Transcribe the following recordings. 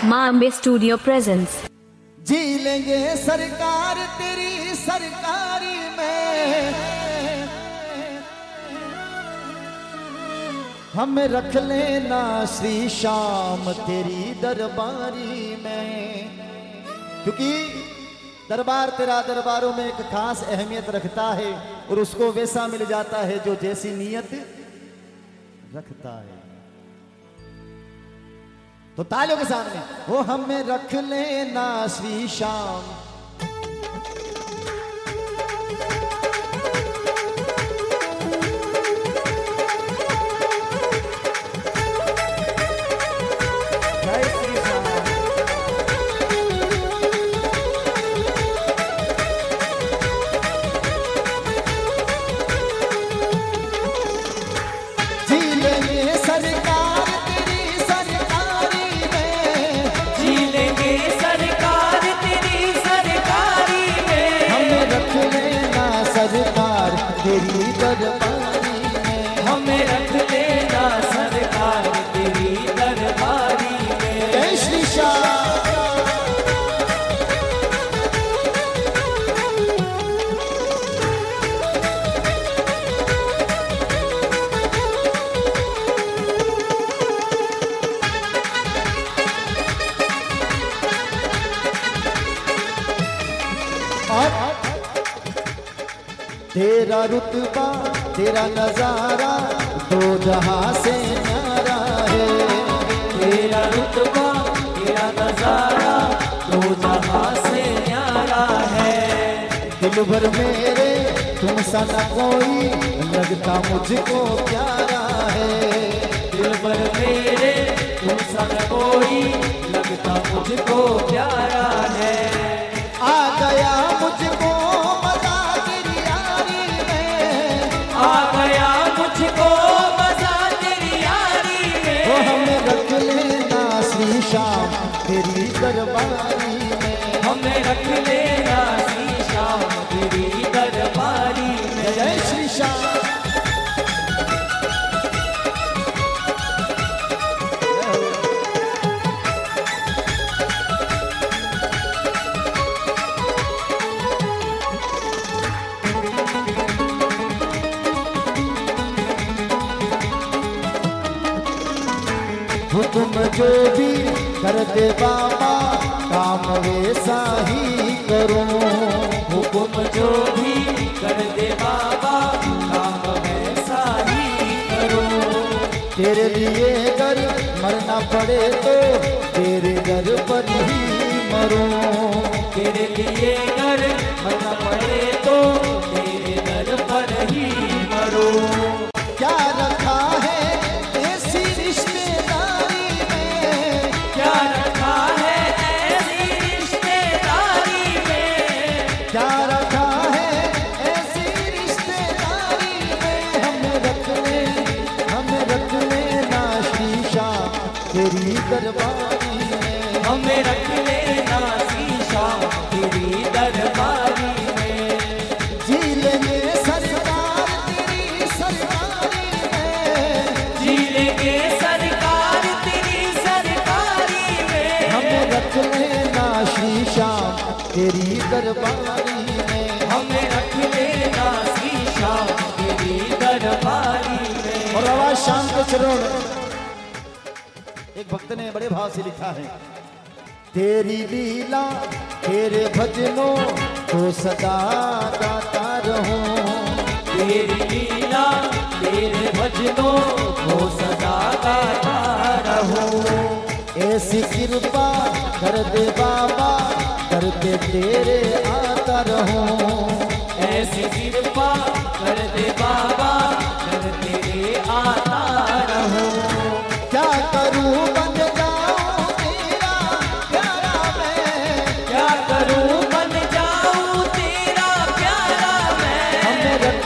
माँ Ambe studio presence. जी लेंगे सरकार तेरी सरकारी में, हमें रख लेना श्री श्याम तेरी दरबारी में। क्योंकि दरबार तेरा दरबारों में एक खास अहमियत रखता है और उसको वैसा मिल जाता है जो जैसी नीयत रखता है। तो तालियों के सामने वो हमें रख लेना श्री श्याम। जय श्री श्याम। जी लेंगे सरकार तेरी सरकारी में, जी लेंगे सरकार तेरी सरकारी में, हमें रख लेना सरकार तेरी दरबारी में, हमें रख लेना सरकार तेरी दरबारी में। जय श्री श्याम। तेरा रुतबा तेरा नजारा दो जहां से न्यारा है। तेरा रुतबा तेरा नजारा दो जहां से न्यारा है। दिल भर मेरे तुम सा न कोई लगता मुझको प्यारा है। दिल भर मेरे तुम सा न कोई लगता मुझको प्यारा है। आ गया मुझको मजा तेरी यारी में, आ गया मुझको मजा तेरी यारी में। वो हमें रख लेना श्री श्याम तेरी दरबारी में, हमें रख लेना श्री श्याम तेरी दरबारी में। जय श्री श्याम। हुक्म जो भी कर दे बाबा काम वैसा ही करूं। हुक्म जो भी कर दे बाबा काम वैसा ही करो। तेरे लिए अगर मरना पड़े तो तेरे दर पर ही मरूं। तेरे लिए अगर मरना पड़े तो तेरे दर पर ही मरो। क्या रखा है ऐसी रिश्तेदारी में, क्या रखा है ऐसी रिश्तेदारी में, क्या रखा है ऐसी रिश्तेदारी में। हमें रख लेना श्री श्याम तेरी दरबारी में, हमें रख लेना श्री श्याम तेरी दरबारी में। जी लेंगे सरकार तेरी सरकारी में, जी लेंगे सरकार तेरी सरकारी में। हमें रख लेना श्री श्याम तेरी दरबारी में, हमें रख लेना श्री श्याम तेरी दरबारी में। और आवाज शाम के चरण। एक भक्त ने बड़े भाव से लिखा है, तेरी लीला तेरे भजनों को सदा गाता रहूं। तेरी लीला तेरे भजनों को सदा गाता रहूं। ऐसी कृपा कर दे बाबा करते तेरे आता रहूं। ऐसी कृपा कर दे बाबा कर तेरे आता रहूं। क्या करूं बन जाऊं तेरा प्यारा मैं, क्या करूं बन जाऊं तेरा प्यारा मैं। हमें रख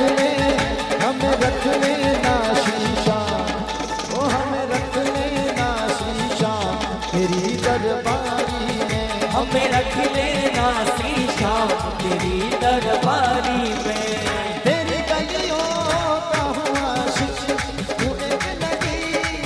लेना श्री श्याम, ओ हमें रख लेना श्री श्याम तेरी दरबारी में, हमें रख लेना श्री श्याम तेरी दरबारी में। तेरी गलियों का हुआ आशिक, तू एक नदी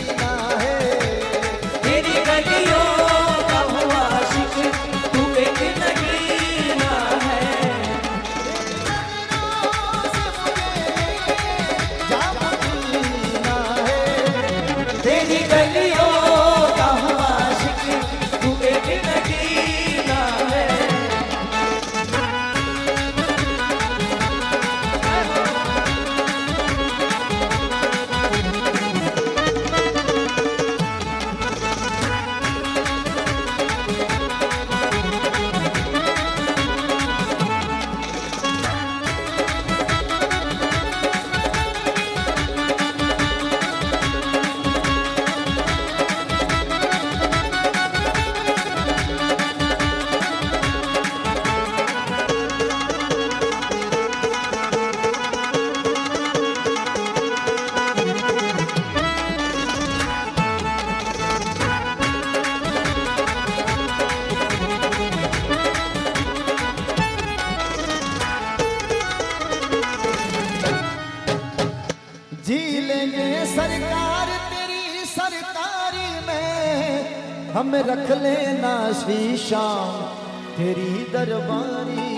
जी लेंगे सरकार तेरी सरकारी में, हम रख लेना श्री श्याम तेरी दरबारी